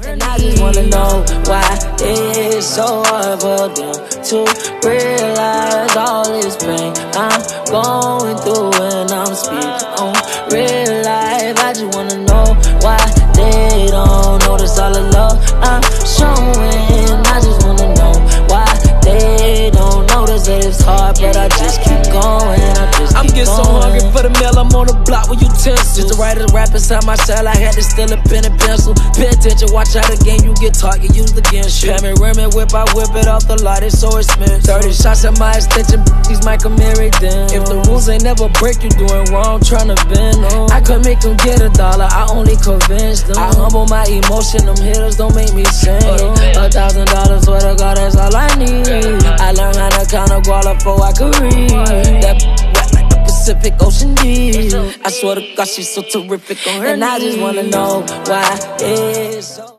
And I just wanna know why it's so hard for them to realize all this pain I'm going through when I'm speaking on real life. I just wanna know why they don't notice all the love I'm showing. I just wanna know why they don't notice that it's hard, but I just keep going. I'm getting so hungry for the meal, I'm on the block with utensils. Just to write a rap inside my cell, I had to steal a pen and pencil. Pay attention, watch out again, you get taught, get used against you. Pammy rim and whip, I whip it off the lot, it's so expensive. 30 shots at my extension, these might come everything. If the rules ain't never break, you doing wrong, tryna bend on. I could make them get $1, I only convinced them. I humble my emotion, them hitters don't make me sing. $1,000, swear to God, that's all I need. I learned how to count a guala before I could read. That wet like the Pacific Ocean deep. I swear to God, she's so terrific on her. And I just wanna know why it's so